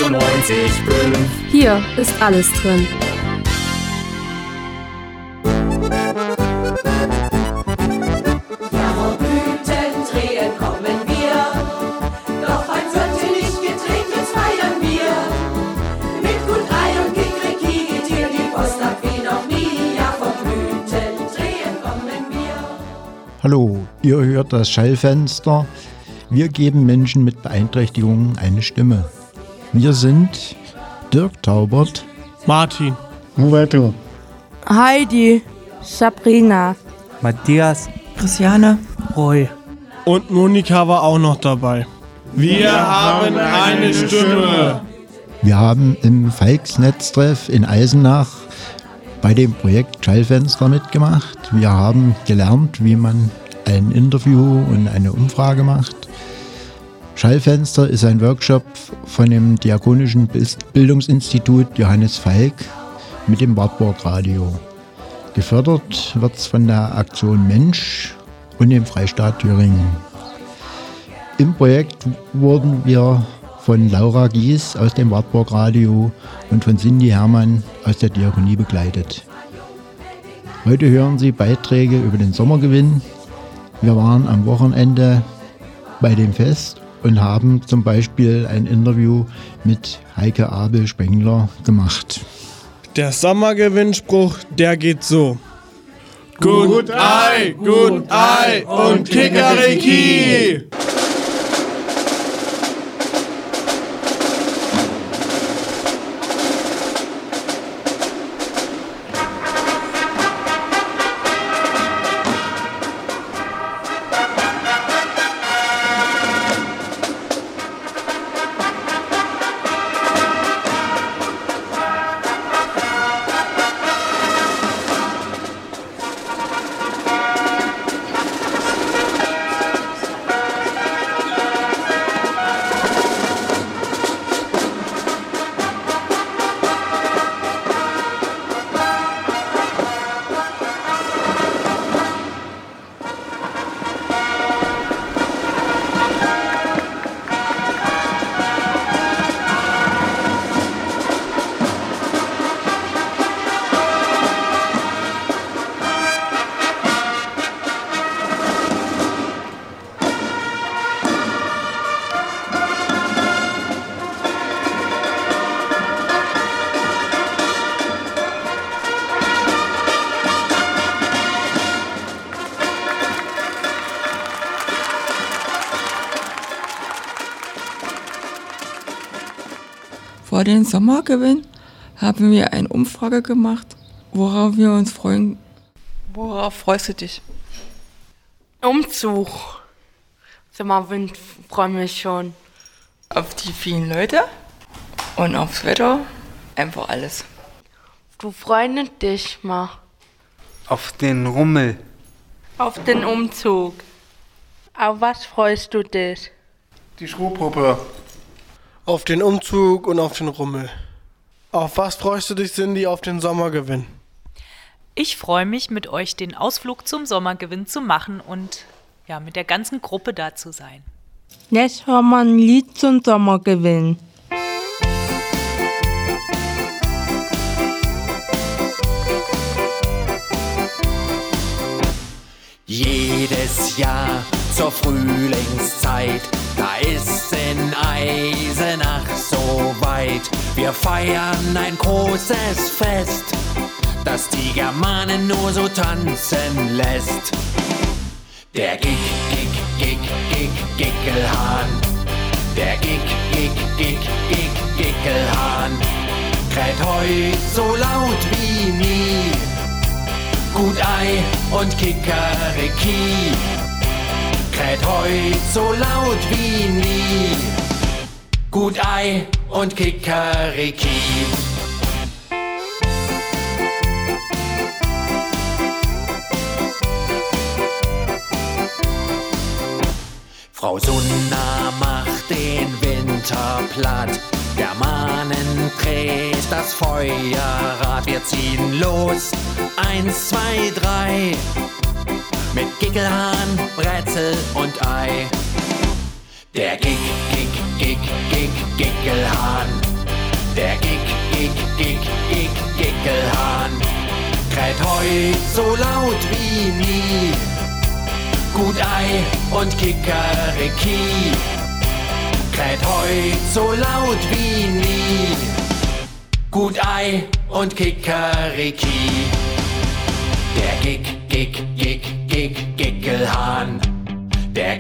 96,5. Hier ist alles drin. Hallo, ihr hört das Schallfenster. Wir geben Menschen mit Beeinträchtigungen eine Stimme. Wir sind Dirk Taubert, Martin, Roberto, Heidi, Sabrina, Matthias, Christiane, Roy und Monika war auch noch dabei. Wir haben eine Stimme. Wir haben im Falksnetztreff in Eisenach bei dem Projekt Schallfenster mitgemacht. Wir haben gelernt, wie man ein Interview und eine Umfrage macht. Schallfenster ist ein Workshop von dem Diakonischen Bildungsinstitut Johannes Falk mit dem Wartburg Radio. Gefördert wird es von der Aktion Mensch und dem Freistaat Thüringen. Im Projekt wurden wir von Laura Gies aus dem Wartburg Radio und von Cindy Hermann aus der Diakonie begleitet. Heute hören Sie Beiträge über den Sommergewinn. Wir waren am Wochenende bei dem Fest und haben zum Beispiel ein Interview mit Heike Abel-Spengler gemacht. Der Sommergewinnspruch, der geht so. Gut Ei und Kikeriki! Vor dem Sommergewinn haben wir eine Umfrage gemacht, worauf wir uns freuen. Worauf freust du dich? Umzug. Sommerwind freue mich schon. Auf die vielen Leute und aufs Wetter, einfach alles. Du freust dich mal. auf den Rummel. Auf den Umzug. Auf was freust du dich? die Strohpuppe. Auf den Umzug und auf den Rummel. Auf was freust du dich, Cindy, auf den Sommergewinn? Ich freue mich, mit euch den Ausflug zum Sommergewinn zu machen und ja, mit der ganzen Gruppe da zu sein. Jetzt hören wir ein Lied zum Sommergewinn. Jedes Jahr zur Frühlingszeit, da ist in Eisenach so weit. Wir feiern ein großes Fest, das die Germanen nur so tanzen lässt. Der Gickelhahn, der Gickelhahn, kräht heut so laut wie nie. Gut Ei und Kikeriki, kräht heut so laut wie nie. Gut Ei und Kikeriki. Frau Sunna macht den Winter platt, Germanen dreht das Feuerrad. Wir ziehen los, 1, 2, 3, mit Gickelhahn, Brezel und Ei. Der Gickelhahn, heut so laut wie nie. Gut Ei und Kikeriki. Kräht heut so laut wie nie. Gut Ei und Kikeriki. Der Gickelhahn. Der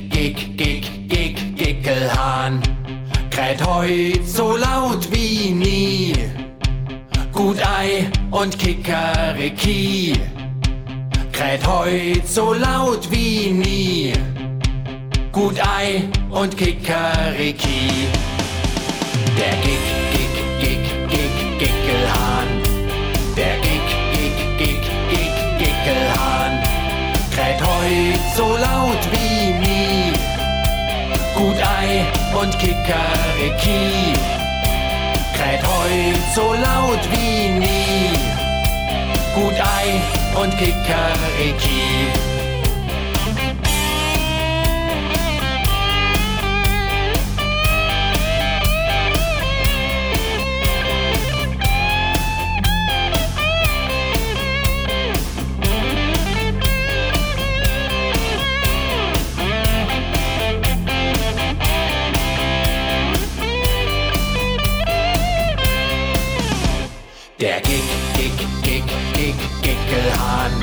Gickelhahn. Kräht heut so laut wie nie. Gut Ei und Kikeriki. Kräht heut so laut wie nie. Gut Ei und Kikeriki. Der Gickelhahn. Der Gickelhahn. Kräht heut so laut wie nie. Gut Ei und Kikeriki. Kräht heut so laut wie nie. Gut Ei und Kikeriki. Der Gickelhahn.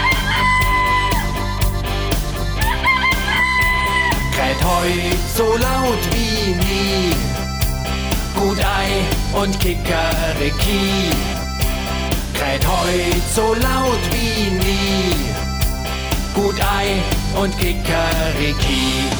Kräht heut so laut wie nie. Gut Ei und Kikeriki. Kräht heut so laut wie nie. Gut Ei und Kikeriki.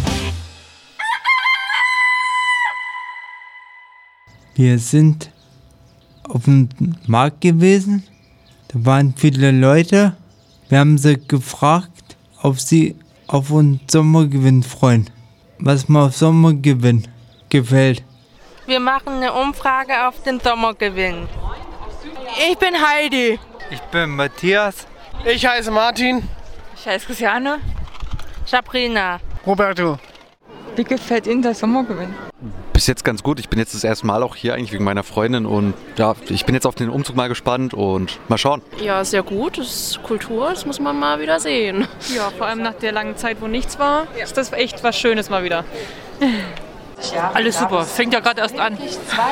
Wir sind auf dem Markt gewesen. Da waren viele Leute. Wir haben sie gefragt, ob sie auf uns Sommergewinn freuen. Was mir auf Sommergewinn gefällt. Wir machen eine Umfrage auf den Sommergewinn. Ich bin Heidi. Ich bin Matthias. Ich heiße Martin. Ich heiße Christiane. Sabrina. Roberto. Wie gefällt Ihnen der Sommergewinn? Bis jetzt ganz gut. Ich bin jetzt das erste Mal auch hier eigentlich wegen meiner Freundin und ja, ich bin jetzt auf den Umzug mal gespannt und mal schauen. Ja, sehr gut. Das ist Kultur, das muss man mal wieder sehen. Ja, vor allem nach der langen Zeit, wo nichts war, ist das echt was Schönes mal wieder. Alles super, fängt ja gerade erst an.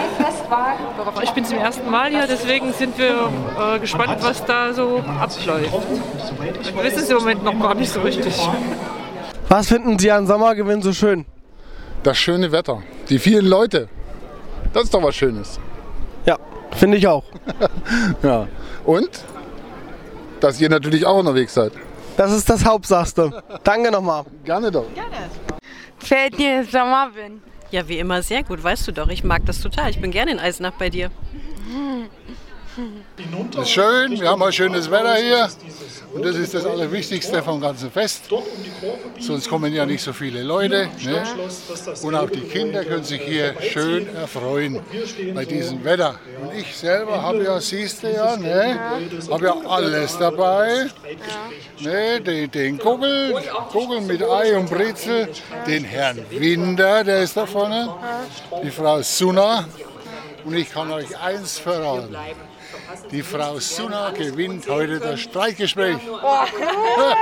Ich bin zum ersten Mal hier, deswegen sind wir gespannt, was da so abläuft. Wir wissen es im Moment noch gar nicht so richtig. Was finden Sie an Sommergewinn so schön? Das schöne Wetter, die vielen Leute. Das ist doch was Schönes. Ja, finde ich auch. Ja. Und? Dass ihr natürlich auch unterwegs seid. Das ist das Hauptsache. Danke nochmal. Gerne doch. Gerne. Gefällt dir der Sommergewinn? Ja, wie immer sehr gut, weißt du doch. Ich mag das total. Ich bin gerne in Eisenach bei dir. Das ist schön, wir haben ein schönes Wetter hier und das ist das Allerwichtigste vom ganzen Fest. Sonst kommen ja nicht so viele Leute. Ne? Und auch die Kinder können sich hier schön erfreuen bei diesem Wetter. Und ich selber habe ja, siehst du ja, ne? Habe ja alles dabei. Ne? Den Kugel mit Ei und Brezel, den Herrn Winter, der ist da vorne, die Frau Sunna. Und ich kann euch eins verraten. Die Frau Sunna gewinnt heute das Streitgespräch. Oh, cool!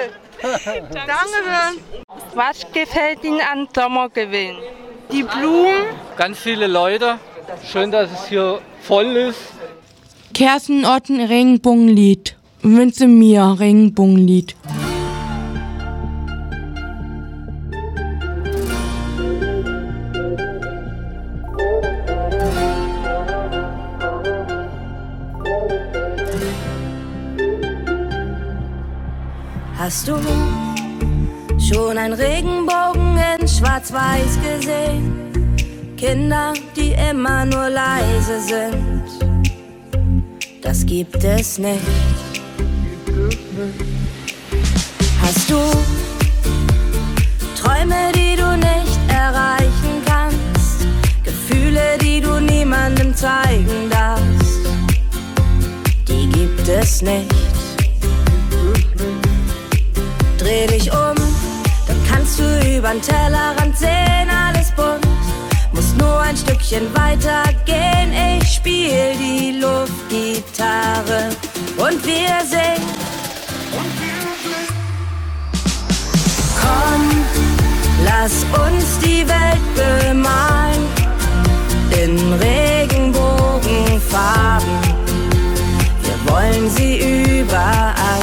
Dankeschön. Was gefällt Ihnen an Sommergewinn? Die Blumen? Ganz viele Leute. Schön, dass es hier voll ist. Kerstin Otten Regenbogenlied. Wünsche mir Regenbogenlied. Hast du schon einen Regenbogen in Schwarz-Weiß gesehen? Kinder, die immer nur leise sind. Das gibt es nicht. Hast du Träume, die du nicht erreichen kannst? Gefühle, die du niemandem zeigen darfst? Die gibt es nicht. Dreh dich um, dann kannst du übern Tellerrand sehen, alles bunt. Musst nur ein Stückchen weiter gehen, ich spiel die Luftgitarre. und wir singen. Komm, lass uns die Welt bemalen in Regenbogenfarben. Wir wollen sie überall.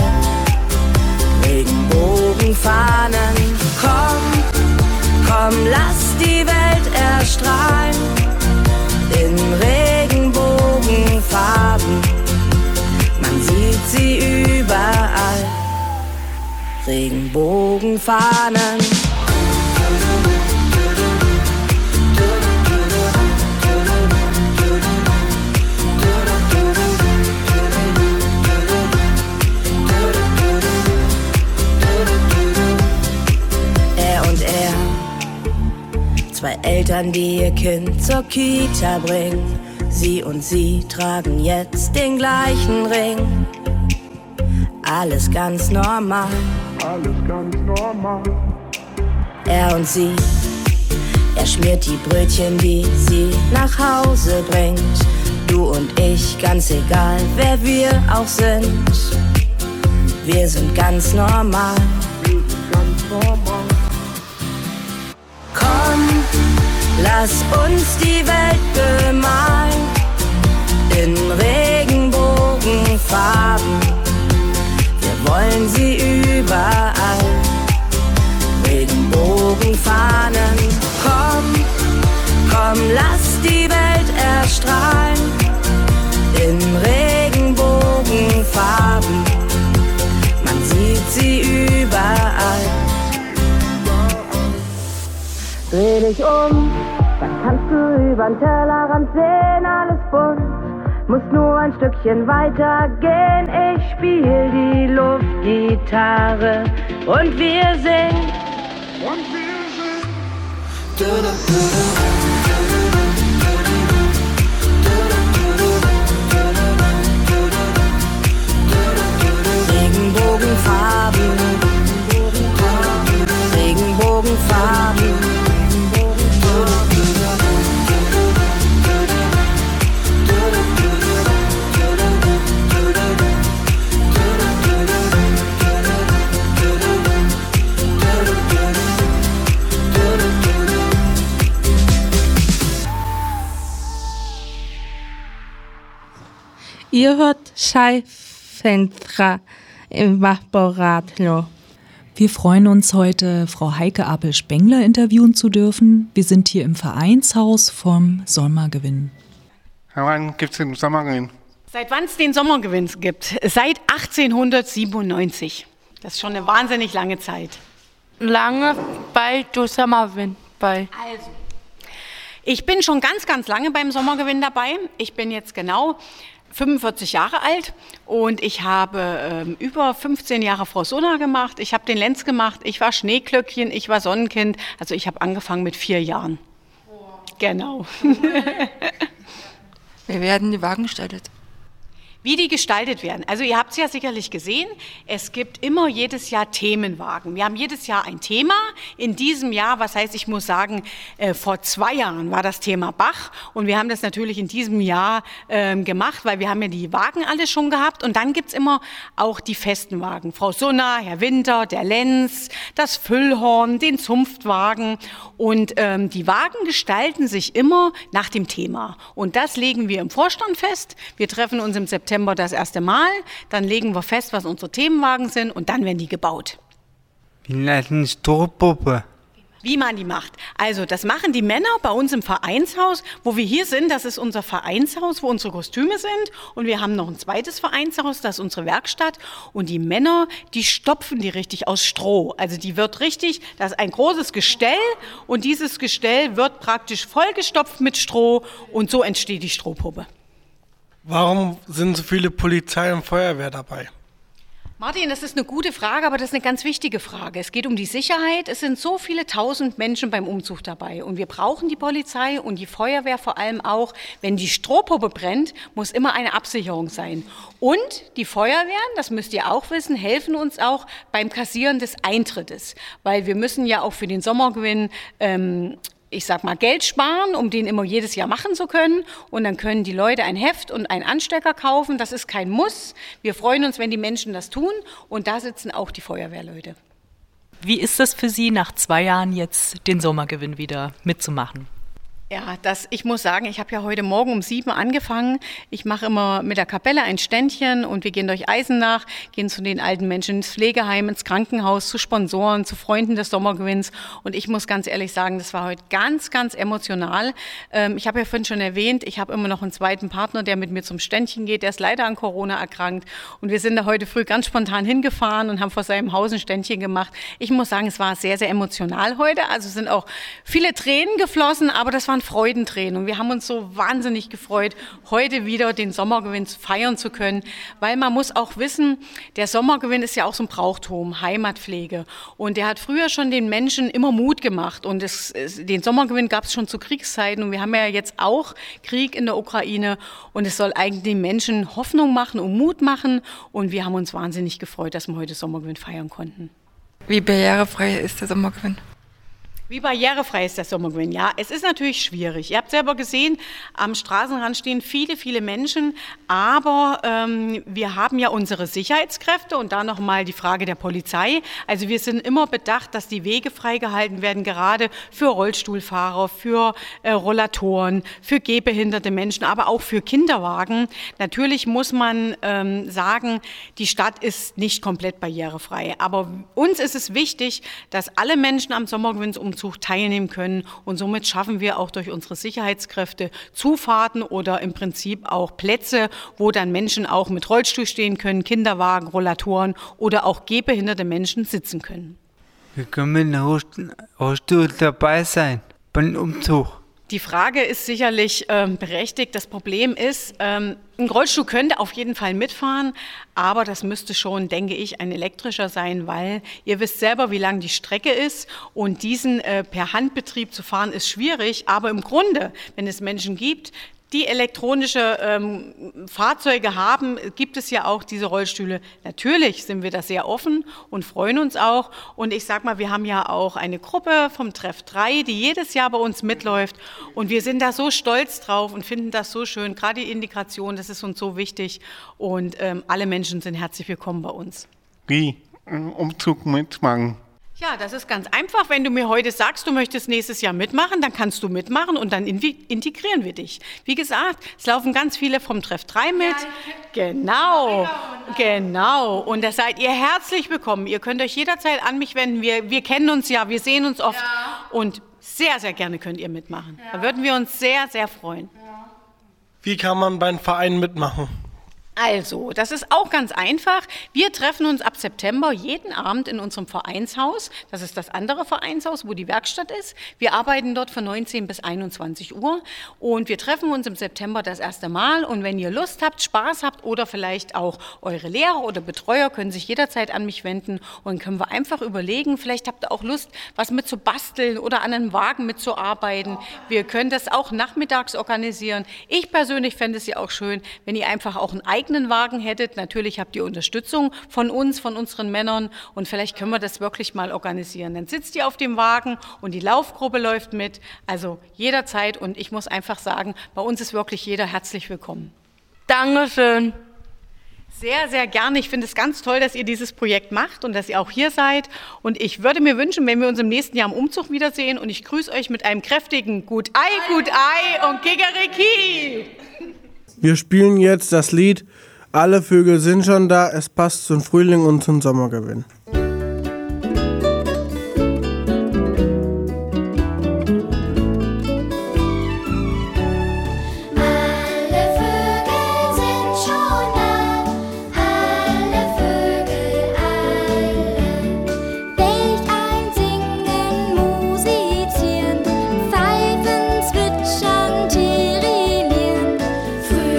Regenbogenfahnen. Komm, lass die Welt erstrahlen in Regenbogenfarben. Man sieht sie überall. Regenbogenfahnen. Zwei Eltern, die ihr Kind zur Kita bringen. Sie und sie tragen jetzt den gleichen Ring. Alles ganz normal. Alles ganz normal. Er und sie, er schmiert die Brötchen, die sie nach Hause bringt. Du und ich, ganz egal, wer wir auch sind. Wir sind ganz normal. Wir sind ganz normal. Komm, lass uns die Welt bemalen in Regenbogenfarben. Wir wollen sie überall. Regenbogenfahnen. Komm, lass die Welt erstrahlen in Regenbogenfarben. Man sieht sie überall. Dreh dich um, dann kannst du übern Tellerrand sehen, alles bunt. Musst nur ein Stückchen weiter gehen. Ich spiel die Luftgitarre und wir singen. Regenbogenfarben, Regenbogenfarben. Ihr hört Schaifenster im Wachboradio. Wir freuen uns heute, Frau Heike Apel-Spengler interviewen zu dürfen. Wir sind hier im Vereinshaus vom Sommergewinn. Wann gibt es den Sommergewinn? Seit wann es den Sommergewinn gibt? Seit 1897. Das ist schon eine wahnsinnig lange Zeit. Lange bei du Sommergewinn bei. Also, ich bin schon ganz, ganz lange beim Sommergewinn dabei. Ich bin jetzt genau 45 Jahre alt und ich habe über 15 Jahre Frau Sona gemacht. Ich habe den Lenz gemacht, ich war Schneeglöckchen, ich war Sonnenkind. Also ich habe angefangen mit 4 Jahren. Oh. Genau. Wie werden die Wagen gestaltet? Wie die gestaltet werden. Also ihr habt es ja sicherlich gesehen, es gibt immer jedes Jahr Themenwagen. Wir haben jedes Jahr ein Thema. In diesem Jahr, was heißt, ich muss sagen, vor 2 Jahren war das Thema Bach. Und wir haben das natürlich in diesem Jahr gemacht, weil wir haben ja die Wagen alle schon gehabt. Und dann gibt's immer auch die festen Wagen. Frau Sunna, Herr Winter, der Lenz, das Füllhorn, den Zunftwagen. Und die Wagen gestalten sich immer nach dem Thema. Und das legen wir im Vorstand fest. Wir treffen uns im September das erste Mal, dann legen wir fest, was unsere Themenwagen sind und dann werden die gebaut. Wie eine Strohpuppe. Wie man die macht. Also das machen die Männer bei uns im Vereinshaus, wo wir hier sind. Das ist unser Vereinshaus, wo unsere Kostüme sind. Und wir haben noch ein zweites Vereinshaus, das ist unsere Werkstatt. Und die Männer, die stopfen die richtig aus Stroh. Also die wird richtig, das ist ein großes Gestell und dieses Gestell wird praktisch vollgestopft mit Stroh und so entsteht die Strohpuppe. Warum sind so viele Polizei und Feuerwehr dabei? Martin, das ist eine gute Frage, aber das ist eine ganz wichtige Frage. Es geht um die Sicherheit. Es sind so viele 1000 Menschen beim Umzug dabei. Und wir brauchen die Polizei und die Feuerwehr vor allem auch. Wenn die Strohpuppe brennt, muss immer eine Absicherung sein. Und die Feuerwehren, das müsst ihr auch wissen, helfen uns auch beim Kassieren des Eintrittes. Weil wir müssen ja auch für den Sommergewinn ich sag mal, Geld sparen, um den immer jedes Jahr machen zu können. Und dann können die Leute ein Heft und einen Anstecker kaufen. Das ist kein Muss. Wir freuen uns, wenn die Menschen das tun. Und da sitzen auch die Feuerwehrleute. Wie ist das für Sie, nach 2 Jahren jetzt den Sommergewinn wieder mitzumachen? Ja, ich muss sagen, ich habe ja heute Morgen um 7 angefangen. Ich mache immer mit der Kapelle ein Ständchen und wir gehen durch Eisenach, gehen zu den alten Menschen ins Pflegeheim, ins Krankenhaus, zu Sponsoren, zu Freunden des Sommergewinns. Und ich muss ganz ehrlich sagen, das war heute ganz, ganz emotional. Ich habe ja vorhin schon erwähnt, ich habe immer noch einen zweiten Partner, der mit mir zum Ständchen geht. Der ist leider an Corona erkrankt. Und wir sind da heute früh ganz spontan hingefahren und haben vor seinem Haus ein Ständchen gemacht. Ich muss sagen, es war sehr, sehr emotional heute. Also sind auch viele Tränen geflossen, aber das waren Freudentränen. Und wir haben uns so wahnsinnig gefreut, heute wieder den Sommergewinn feiern zu können, weil man muss auch wissen, der Sommergewinn ist ja auch so ein Brauchtum, Heimatpflege. Und der hat früher schon den Menschen immer Mut gemacht. Und den Sommergewinn gab es schon zu Kriegszeiten. Und wir haben ja jetzt auch Krieg in der Ukraine. Und es soll eigentlich den Menschen Hoffnung machen und Mut machen. Und wir haben uns wahnsinnig gefreut, dass wir heute Sommergewinn feiern konnten. Wie barrierefrei ist der Sommergewinn? Wie barrierefrei ist der Sommergewinn? Ja, es ist natürlich schwierig. Ihr habt selber gesehen, am Straßenrand stehen viele, viele Menschen, aber wir haben ja unsere Sicherheitskräfte und da nochmal die Frage der Polizei. Also wir sind immer bedacht, dass die Wege freigehalten werden, gerade für Rollstuhlfahrer, für Rollatoren, für gehbehinderte Menschen, aber auch für Kinderwagen. Natürlich muss man sagen, die Stadt ist nicht komplett barrierefrei, aber uns ist es wichtig, dass alle Menschen am Sommergewinnsumzug teilnehmen können und somit schaffen wir auch durch unsere Sicherheitskräfte Zufahrten oder im Prinzip auch Plätze, wo dann Menschen auch mit Rollstuhl stehen können, Kinderwagen, Rollatoren oder auch gehbehinderte Menschen sitzen können. Wir können mit dem Rollstuhl dabei sein beim Umzug. Die Frage ist sicherlich berechtigt. Das Problem ist, ein Rollstuhl könnte auf jeden Fall mitfahren, aber das müsste schon, denke ich, ein elektrischer sein, weil ihr wisst selber, wie lang die Strecke ist und diesen per Handbetrieb zu fahren ist schwierig. Aber im Grunde, wenn es Menschen gibt, die elektronische Fahrzeuge haben, gibt es ja auch diese Rollstühle. Natürlich sind wir da sehr offen und freuen uns auch. Und ich sag mal, wir haben ja auch eine Gruppe vom Treff 3, die jedes Jahr bei uns mitläuft. Und wir sind da so stolz drauf und finden das so schön. Gerade die Integration, das ist uns so wichtig. Und alle Menschen sind herzlich willkommen bei uns. Wie? Umzug mitmachen? Ja, das ist ganz einfach. Wenn du mir heute sagst, du möchtest nächstes Jahr mitmachen, dann kannst du mitmachen und dann integrieren wir dich. Wie gesagt, es laufen ganz viele vom Treff 3 mit. Genau. Und da seid ihr herzlich willkommen. Ihr könnt euch jederzeit an mich wenden. Wir kennen uns ja, wir sehen uns oft und sehr, sehr gerne könnt ihr mitmachen. Da würden wir uns sehr, sehr freuen. Wie kann man beim Verein mitmachen? Also, das ist auch ganz einfach. Wir treffen uns ab September jeden Abend in unserem Vereinshaus. Das ist das andere Vereinshaus, wo die Werkstatt ist. Wir arbeiten dort von 19 bis 21 Uhr und wir treffen uns im September das erste Mal. Und wenn ihr Lust habt, Spaß habt oder vielleicht auch eure Lehrer oder Betreuer können sich jederzeit an mich wenden und dann können wir einfach überlegen, vielleicht habt ihr auch Lust, was mit zu basteln oder an einem Wagen mitzuarbeiten. Wir können das auch nachmittags organisieren. Ich persönlich fände es ja auch schön, wenn ihr einfach auch einen eigenen Wagen hättet. Natürlich habt ihr Unterstützung von uns, von unseren Männern und vielleicht können wir das wirklich mal organisieren. Dann sitzt ihr auf dem Wagen und die Laufgruppe läuft mit, also jederzeit und ich muss einfach sagen, bei uns ist wirklich jeder herzlich willkommen. Dankeschön. Sehr, sehr gerne. Ich finde es ganz toll, dass ihr dieses Projekt macht und dass ihr auch hier seid und ich würde mir wünschen, wenn wir uns im nächsten Jahr im Umzug wiedersehen und ich grüße euch mit einem kräftigen Gut Ei und Kikeriki. Wir spielen jetzt das Lied Alle Vögel sind schon da, es passt zum Frühling und zum Sommergewinn.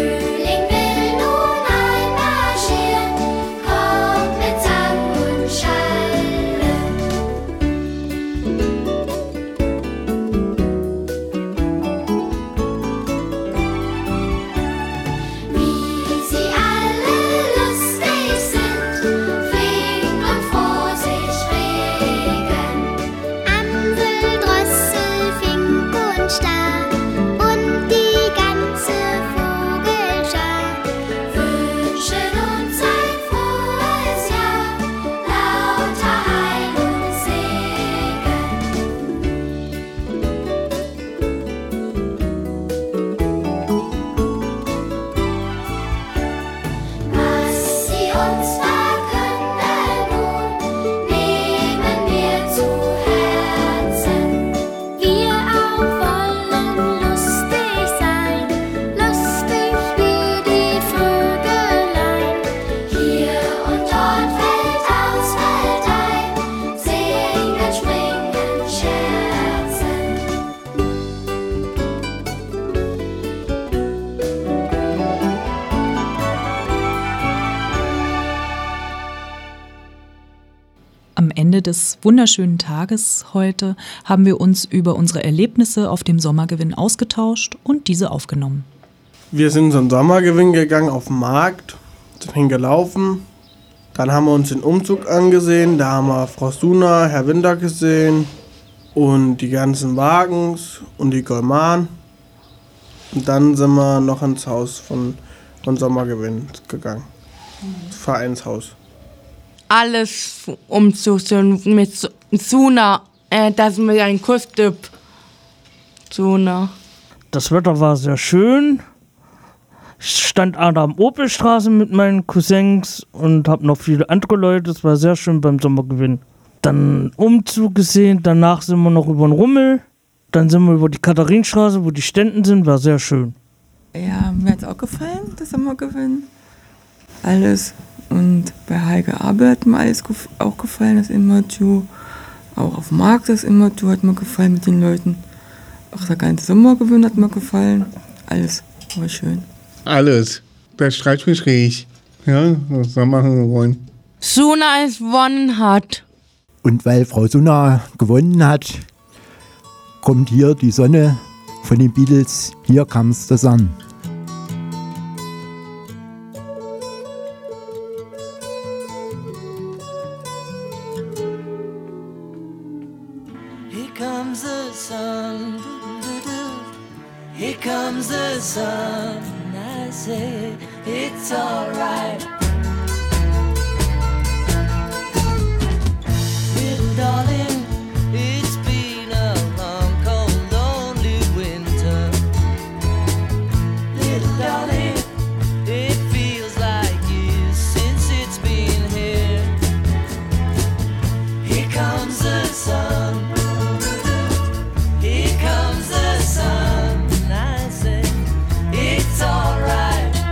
Frühling will nun einmarschieren, kommt mit Sang und Schall. Ende des wunderschönen Tages heute haben wir uns über unsere Erlebnisse auf dem Sommergewinn ausgetauscht und diese aufgenommen. Wir sind zum Sommergewinn gegangen auf den Markt, sind hingelaufen. Dann haben wir uns den Umzug angesehen. Da haben wir Frau Suna, Herr Winter gesehen und die ganzen Wagens und die Golman. Und dann sind wir noch ins Haus von Sommergewinn gegangen. Das Vereinshaus. Alles Umzug mit Suna, dass mir ein Kuss gibt. Suna. Das Wetter war sehr schön. Ich stand an der Opelstraße mit meinen Cousins und habe noch viele andere Leute. Es war sehr schön beim Sommergewinn. Dann Umzug gesehen, danach sind wir noch über den Rummel. Dann sind wir über die Katharinenstraße, wo die Ständen sind, war sehr schön. Ja, mir hat es auch gefallen, das Sommergewinn. Alles. Und bei Heike Abe hat mir alles auch gefallen, das Interview. Auch auf dem Markt das Interview hat mir gefallen mit den Leuten. Auch der ganze Sommergewinn hat mir gefallen. Alles war schön. Alles. Der Streitgespräch. Ja, was wir machen wollen. Suna es gewonnen hat. Und weil Frau Suna gewonnen hat, kommt hier die Sonne von den Beatles. Here comes the sun. Here comes the sun. Here comes the sun. I say it's alright. Little darling, it's been a long, cold, lonely winter. Little darling, it feels like years since it's been here. Here comes the sun. Here comes the sun. I say it's alright.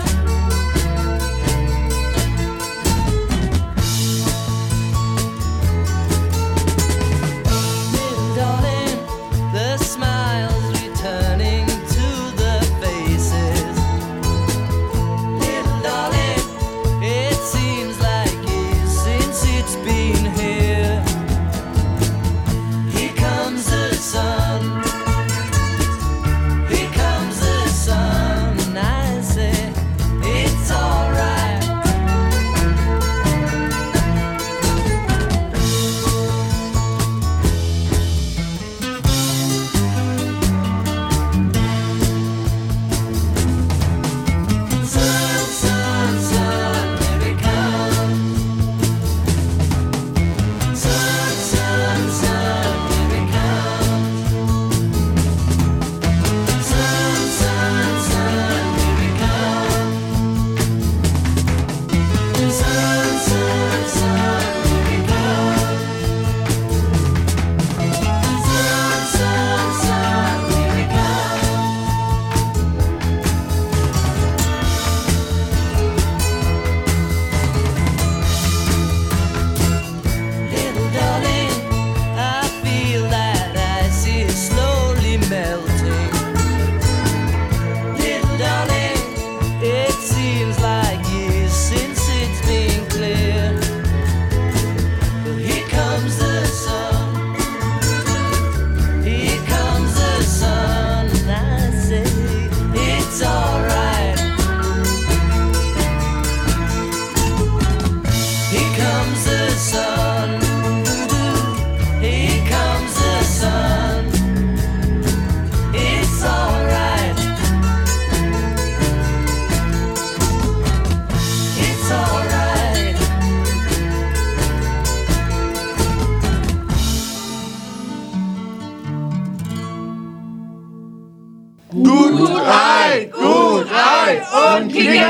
und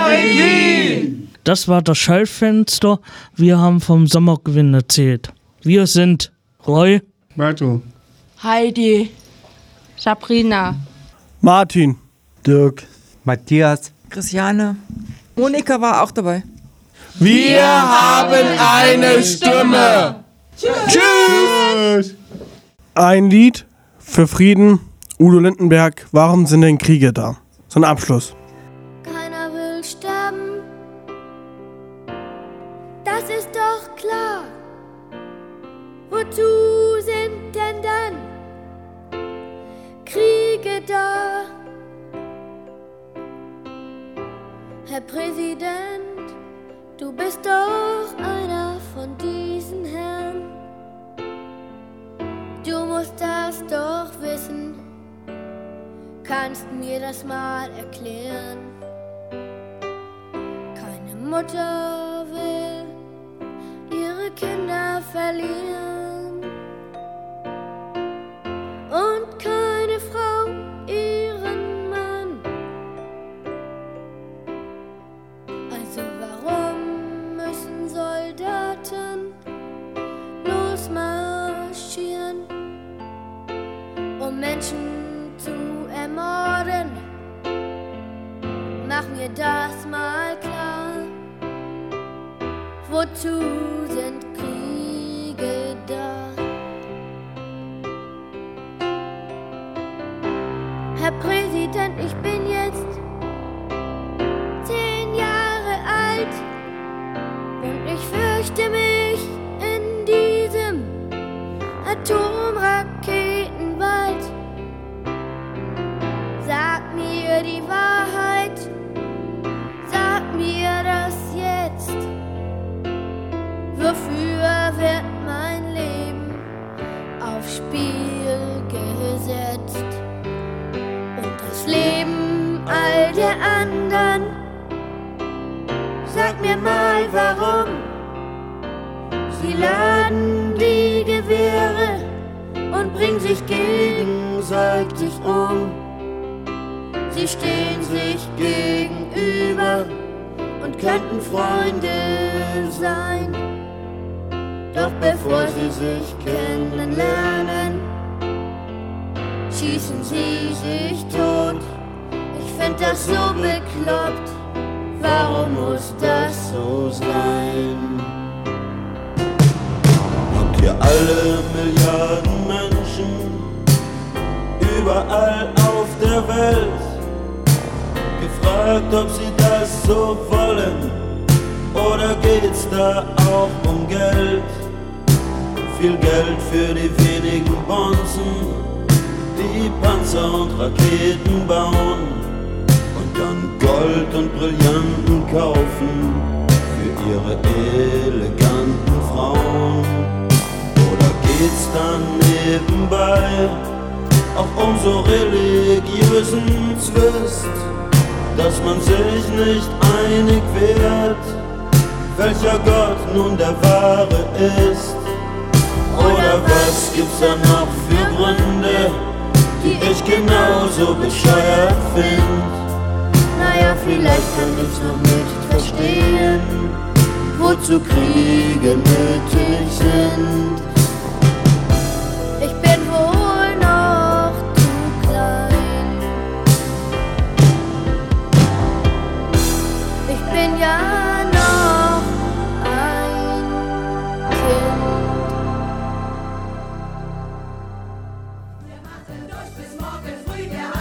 Kikeriki. Das war das Schallfenster. Wir haben vom Sommergewinn erzählt. Wir sind Roy, Marto, Heidi, Sabrina, Martin, Dirk, Matthias, Christiane. Monika war auch dabei. Wir haben eine Stimme. Tschüss. Ein Lied für Frieden. Udo Lindenberg, warum sind denn Kriege da? So ein Abschluss. Keiner will sterben, das ist doch klar. Kriege da. Herr Präsident, du bist doch einer von diesen Herren. Du musst das doch wissen, kannst mir das mal erklären. Keine Mutter will ihre Kinder verlieren und keine Frau ihren Mann. Also warum müssen Soldaten losmarschieren, um Menschen zu ermorden? Mach mir das mal klar. Wozu sind Kriege da? Herr Präsident, ich bin jetzt 10 Jahre alt und ich fürchte mich in diesem Atomraketenwald. Sag mir die Wahrheit, sag mir das jetzt. Wofür wird mein Leben aufs Spiel gesetzt? Und das Leben all der anderen? Sag mir mal warum. Sie laden die Gewehre und bringen sich gegenseitig um. Sie stehen sich gegenüber und könnten Freunde sein. Doch bevor sie sich kennenlernen, schießen sie sich tot. Ich find das so bekloppt, warum muss das so sein? Habt ihr alle Milliarden Menschen überall auf der Welt gefragt, ob sie das so wollen? Oder geht's da auch um Geld? Viel Geld für die wenigen Bonzen, die Panzer und Raketen bauen und dann Gold und Brillanten kaufen für ihre eleganten Frauen. Oder geht's dann nebenbei auch um so religiösen Zwist, dass man sich nicht einig wird, welcher Gott nun der wahre ist? Oder was gibt's da noch für Gründe, die ich genauso bescheuert find? Naja, vielleicht kann ich's noch nicht verstehen, wozu Kriege nötig sind. Ich bin wohl noch zu klein. Ich bin ja noch ein Kind. Wir machen durch bis morgen früh, der